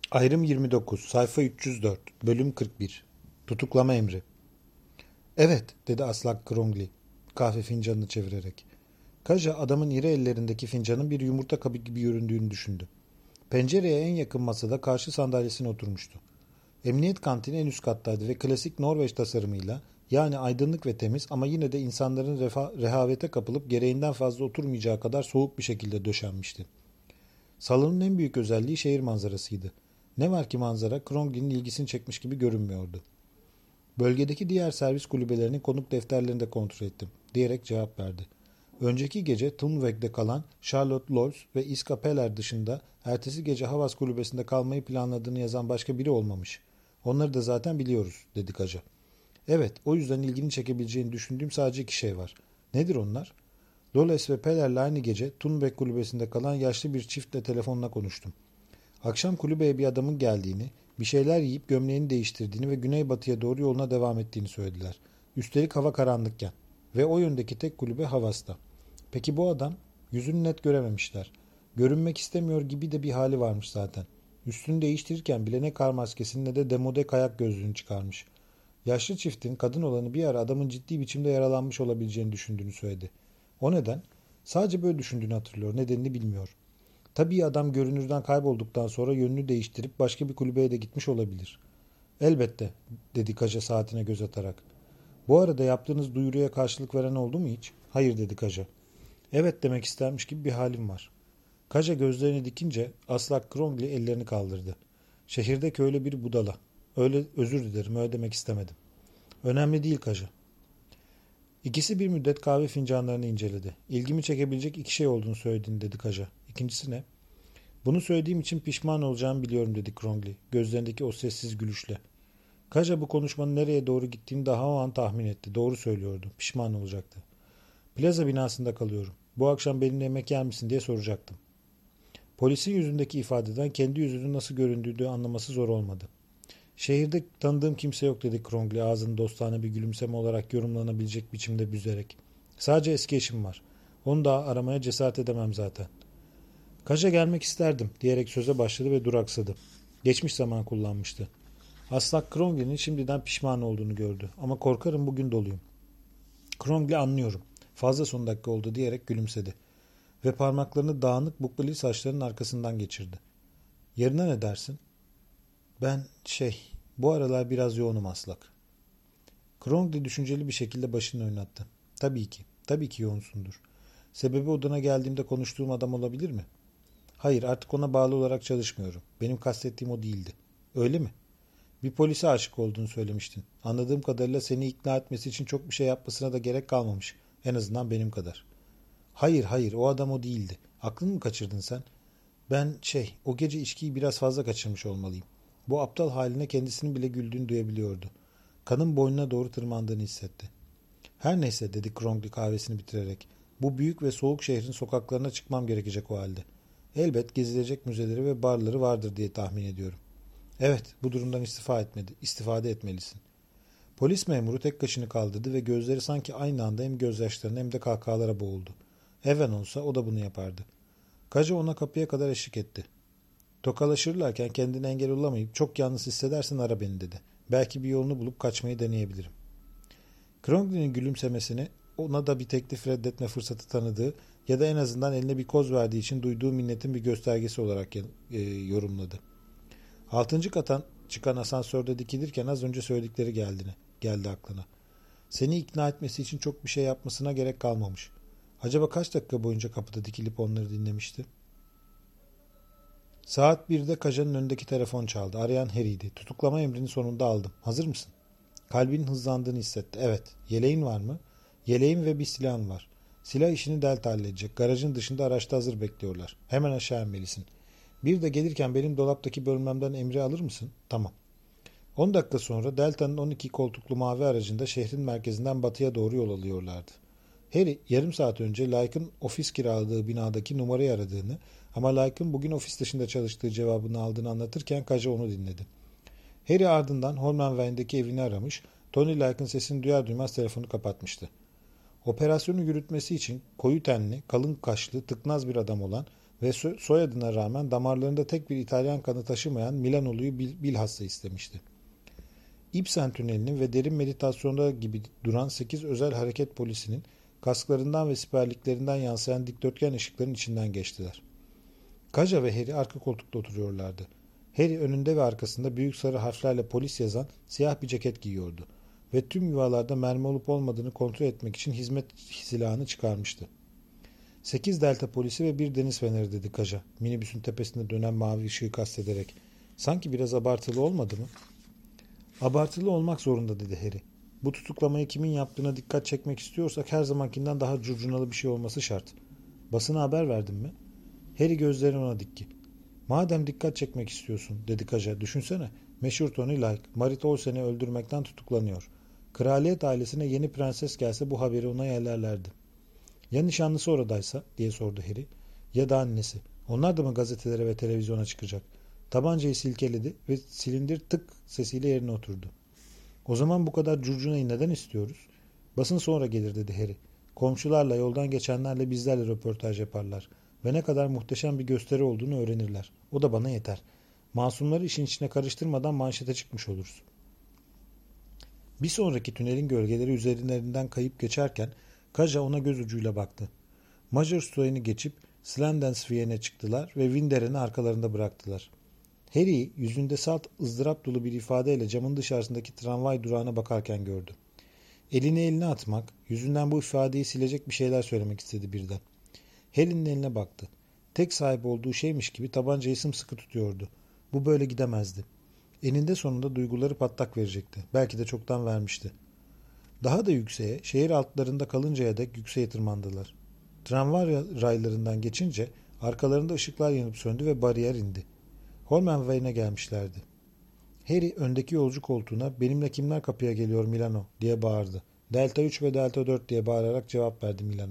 Ayrım 29, sayfa 304, bölüm 41. Tutuklama emri. Evet, dedi Aslak Krongli, kahve fincanını çevirerek. Kaja adamın iri ellerindeki fincanın bir yumurta kabı gibi göründüğünü düşündü. Pencereye en yakın masada karşı sandalyesine oturmuştu. Emniyet kantini en üst kattaydı ve klasik Norveç tasarımıyla, yani aydınlık ve temiz ama yine de insanların rehavete kapılıp gereğinden fazla oturmayacağı kadar soğuk bir şekilde döşenmişti. Salonun en büyük özelliği şehir manzarasıydı. Ne var ki manzara Krongin'in ilgisini çekmiş gibi görünmüyordu. Bölgedeki diğer servis kulübelerinin konuk defterlerini de kontrol ettim, diyerek cevap verdi. Önceki gece Tunweg'de kalan Charlotte Lols ve Iska Peller dışında ertesi gece Havas kulübesinde kalmayı planladığını yazan başka biri olmamış. Onları da zaten biliyoruz, dedi Kaja. Evet, o yüzden ilgini çekebileceğini düşündüğüm sadece iki şey var. Nedir onlar? Loles ve Peller'le aynı gece Tunweg kulübesinde kalan yaşlı bir çiftle telefonla konuştum. Akşam kulübeye bir adamın geldiğini, bir şeyler yiyip gömleğini değiştirdiğini ve güneybatıya doğru yoluna devam ettiğini söylediler. Üstelik hava karanlıkken. Ve o yöndeki tek kulübe Havas'ta. Peki bu adam? Yüzünü net görememişler. Görünmek istemiyor gibi de bir hali varmış zaten. Üstünü değiştirirken bile ne kar maskesini ne de demode kayak gözlüğünü çıkarmış. Yaşlı çiftin kadın olanı bir ara adamın ciddi biçimde yaralanmış olabileceğini düşündüğünü söyledi. O neden? Sadece böyle düşündüğünü hatırlıyor. Nedenini bilmiyor. Tabii adam görünürden kaybolduktan sonra yönünü değiştirip başka bir kulübeye de gitmiş olabilir. Elbette, dedi Kaja saatine göz atarak. Bu arada yaptığınız duyuruya karşılık veren oldu mu hiç? Hayır, dedi Kaja. Evet demek istermiş gibi bir halim var. Kaja gözlerini dikince Aslak Krongli ellerini kaldırdı. Şehirdeki öyle bir budala. Öyle, özür dilerim, öyle demek istemedim. Önemli değil Kaja. İkisi bir müddet kahve fincanlarını inceledi. İlgimi çekebilecek iki şey olduğunu söylediğini, dedi Kaja. İkincisi ne? Bunu söylediğim için pişman olacağımı biliyorum, dedi Krongli, gözlerindeki o sessiz gülüşle. Kaja bu konuşmanın nereye doğru gittiğini daha o an tahmin etti. Doğru söylüyordu. Pişman olacaktı. Plaza binasında kalıyorum. Bu akşam benimle yemek yer misin diye soracaktım. Polisin yüzündeki ifadeden kendi yüzünün nasıl göründüğünü anlaması zor olmadı. Şehirde tanıdığım kimse yok, dedi Krongli, ağzını dostane bir gülümseme olarak yorumlanabilecek biçimde büzerek. Sadece eski eşim var. Onu da aramaya cesaret edemem zaten. Kaja gelmek isterdim, diyerek söze başladı ve duraksadı. Geçmiş zaman kullanmıştı. Aslak Krongli'nin şimdiden pişman olduğunu gördü. Ama korkarım bugün doluyum. Krongli, anlıyorum. Fazla son dakika oldu, diyerek gülümsedi. Ve parmaklarını dağınık bukleli saçlarının arkasından geçirdi. Yarına ne dersin? Ben bu aralar biraz yoğunum Aslak. Krongli düşünceli bir şekilde başını oynattı. Tabii ki yoğunsundur. Sebebi odana geldiğimde konuştuğum adam olabilir mi? Hayır, artık ona bağlı olarak çalışmıyorum. Benim kastettiğim o değildi. Öyle mi? Bir polise aşık olduğunu söylemiştin. Anladığım kadarıyla seni ikna etmesi için çok bir şey yapmasına da gerek kalmamış. En azından benim kadar. Hayır, o adam o değildi. Aklını mı kaçırdın sen? Ben o gece içkiyi biraz fazla kaçırmış olmalıyım. Bu aptal haline kendisinin bile güldüğünü duyabiliyordu. Kanın boynuna doğru tırmandığını hissetti. Her neyse, dedi Krongli kahvesini bitirerek. Bu büyük ve soğuk şehrin sokaklarına çıkmam gerekecek o halde. Elbet gezilecek müzeleri ve barları vardır diye tahmin ediyorum. Evet, bu durumdan istifade etmelisin. Polis memuru tek kaşını kaldırdı ve gözleri sanki aynı anda hem gözyaşlarına hem de kahkahalara boğuldu. Evan olsa o da bunu yapardı. Kaja ona kapıya kadar eşlik etti. Tokalaşırlarken kendine engel olamayıp çok yalnız hissedersen ara beni, dedi. Belki bir yolunu bulup kaçmayı deneyebilirim. Krongli'nin gülümsemesini ona da bir teklif reddetme fırsatı tanıdığı ya da en azından eline bir koz verdiği için duyduğu minnetin bir göstergesi olarak yorumladı. 6. kata çıkan asansörde dikilirken az önce söyledikleri geldi aklına. Seni ikna etmesi için çok bir şey yapmasına gerek kalmamış. Acaba kaç dakika boyunca kapıda dikilip onları dinlemişti? Saat 1'de Kaja'nın önündeki telefon çaldı. Arayan Harry'di. Tutuklama emrini sonunda aldım. Hazır mısın? Kalbinin hızlandığını hissetti. Evet. Yeleğin var mı? Yeleğim ve bir silahım var. Silah işini Delta halledecek. Garajın dışında araçta hazır bekliyorlar. Hemen aşağı inmelisin. Bir de gelirken benim dolaptaki bölmemden emri alır mısın? Tamam. 10 dakika sonra Delta'nın 12 koltuklu mavi aracında şehrin merkezinden batıya doğru yol alıyorlardı. Harry yarım saat önce Like'ın ofis kiraladığı binadaki numarayı aradığını ama Like'ın bugün ofis dışında çalıştığı cevabını aldığını anlatırken Kaja onu dinledi. Harry ardından Holmenwein'deki evini aramış, Tony Like'ın sesini duyar duymaz telefonu kapatmıştı. Operasyonu yürütmesi için koyu tenli, kalın kaşlı, tıknaz bir adam olan ve soyadına rağmen damarlarında tek bir İtalyan kanı taşımayan Milanolu'yu bilhassa istemişti. Ibsen tünelinin ve derin meditasyonda gibi duran 8 özel hareket polisinin kasklarından ve siperliklerinden yansıyan dikdörtgen ışıkların içinden geçtiler. Kaja ve Harry arka koltukta oturuyorlardı. Harry önünde ve arkasında büyük sarı harflerle polis yazan siyah bir ceket giyiyordu ve tüm yuvalarda mermi olup olmadığını kontrol etmek için hizmet silahını çıkarmıştı. 8 delta polisi ve bir deniz feneri dedi Kaja, minibüsün tepesinde dönen mavi ışığı kastederek. Sanki biraz abartılı olmadı mı? Abartılı olmak zorunda dedi Harry. Bu tutuklamayı kimin yaptığına dikkat çekmek istiyorsak her zamankinden daha curcunalı bir şey olması şart. Basına haber verdin mi? Harry gözlerini ona dikti. Madem dikkat çekmek istiyorsun dedi Kaja, düşünsene. Meşhur Tony Like, Marit Olsen'i öldürmekten tutuklanıyor. Kraliyet ailesine yeni prenses gelse bu haberi ona yerlerlerdi. Ya nişanlısı oradaysa diye sordu Harry. Ya da annesi. Onlar da mı gazetelere ve televizyona çıkacak? Tabancayı silkeledi ve silindir tık sesiyle yerine oturdu. O zaman bu kadar curcunayı neden istiyoruz? Basın sonra gelir dedi Harry. Komşularla, yoldan geçenlerle bizlerle röportaj yaparlar. Ve ne kadar muhteşem bir gösteri olduğunu öğrenirler. O da bana yeter. Masumları işin içine karıştırmadan manşete çıkmış oluruz. Bir sonraki tünelin gölgeleri üzerlerinden kayıp geçerken Kaja ona göz ucuyla baktı. Major Stoy'unu geçip Slandensvien'e çıktılar ve Winderen'i arkalarında bıraktılar. Harry'i yüzünde salt ızdırap dolu bir ifadeyle camın dışarısındaki tramvay durağına bakarken gördü. Elini eline atmak, yüzünden bu ifadeyi silecek bir şeyler söylemek istedi birden. Harry'nin eline baktı. Tek sahip olduğu şeymiş gibi tabancayı sımsıkı tutuyordu. Bu böyle gidemezdi. Eninde sonunda duyguları patlak verecekti. Belki de çoktan vermişti. Daha da yükseğe, şehir altlarında kalıncaya dek yükseğe tırmandılar. Tramvay raylarından geçince arkalarında ışıklar yanıp söndü ve bariyer indi. Holmenway'ne gelmişlerdi. Harry öndeki yolcu koltuğuna benimle kimler kapıya geliyor Milano diye bağırdı. Delta 3 ve Delta 4 diye bağırarak cevap verdi Milano.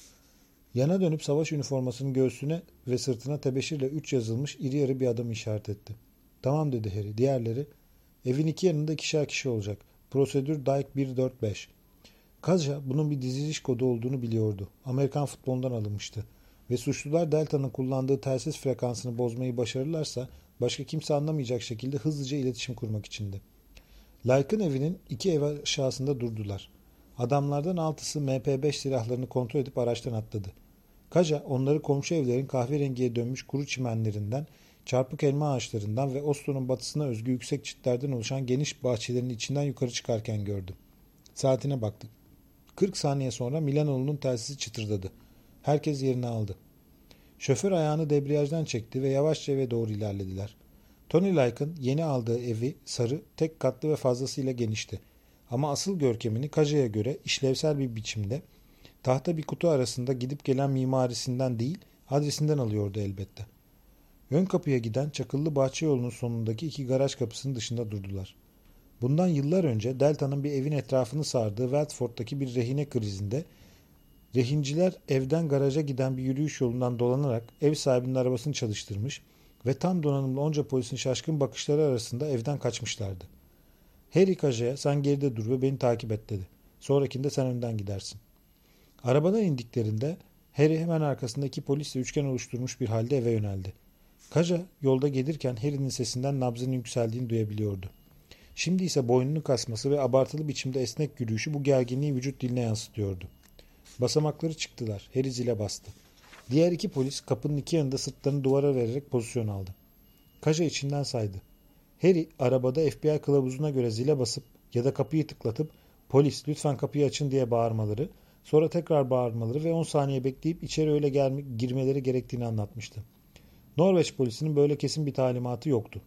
Yana dönüp savaş üniformasının göğsüne ve sırtına tebeşirle 3 yazılmış iri yarı bir adamı işaret etti. Tamam dedi Harry. Diğerleri? Evin iki yanında ikişer kişi olacak. Prosedür Dyke 145. Kaja bunun bir diziliş kodu olduğunu biliyordu. Amerikan futbolundan alınmıştı. Ve suçlular Delta'nın kullandığı telsiz frekansını bozmayı başarırlarsa başka kimse anlamayacak şekilde hızlıca iletişim kurmak içindi. Like'ın evinin 2 ev aşağısında durdular. Adamlardan 6'sı MP5 silahlarını kontrol edip araçtan atladı. Kaja onları komşu evlerin kahverengiye dönmüş kuru çimenlerinden, çarpık elma ağaçlarından ve Oslo'nun batısına özgü yüksek çitlerden oluşan geniş bahçelerin içinden yukarı çıkarken gördü. Saatine baktı. 40 saniye sonra Milanolu'nun telsizi çıtırdadı. Herkes yerini aldı. Şoför ayağını debriyajdan çekti ve yavaşça eve doğru ilerlediler. Tony Like'ın yeni aldığı evi sarı, tek katlı ve fazlasıyla genişti. Ama asıl görkemini Kaja'ya göre işlevsel bir biçimde tahta bir kutu arasında gidip gelen mimarisinden değil, adresinden alıyordu elbette. Ön kapıya giden çakıllı bahçe yolunun sonundaki 2 garaj kapısının dışında durdular. Bundan yıllar önce Delta'nın bir evin etrafını sardığı Watford'daki bir rehine krizinde rehinciler evden garaja giden bir yürüyüş yolundan dolanarak ev sahibinin arabasını çalıştırmış ve tam donanımlı onca polisin şaşkın bakışları arasında evden kaçmışlardı. Harry Kaja'ya sen geride dur ve beni takip et dedi. Sonrakinde sen önden gidersin. Arabadan indiklerinde Harry hemen arkasındaki polisle üçgen oluşturmuş bir halde eve yöneldi. Kaja yolda gelirken Harry'nin sesinden nabzının yükseldiğini duyabiliyordu. Şimdi ise boynunu kasması ve abartılı biçimde esnek yürüyüşü bu gerginliği vücut diline yansıtıyordu. Basamakları çıktılar. Harry zile bastı. Diğer 2 polis kapının 2 yanında sırtlarını duvara vererek pozisyon aldı. Kaja içinden saydı. Harry arabada FBI kılavuzuna göre zile basıp ya da kapıyı tıklatıp polis lütfen kapıyı açın diye bağırmaları, sonra tekrar bağırmaları ve 10 saniye bekleyip içeri öyle girmeleri gerektiğini anlatmıştı. Norveç polisinin böyle kesin bir talimatı yoktu.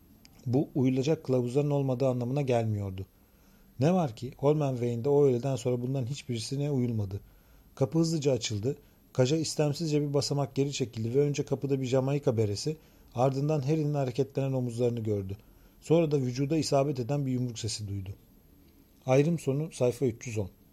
Bu uyulacak kılavuzların olmadığı anlamına gelmiyordu. Ne var ki Holmenway'inde o öğleden sonra bundan hiçbirisine uyulmadı. Kapı hızlıca açıldı. Kaja istemsizce bir basamak geri çekildi ve önce kapıda bir Jamaika beresi, ardından Harry'nin hareketlenen omuzlarını gördü. Sonra da vücuda isabet eden bir yumruk sesi duydu. Ayrım sonu sayfa 310.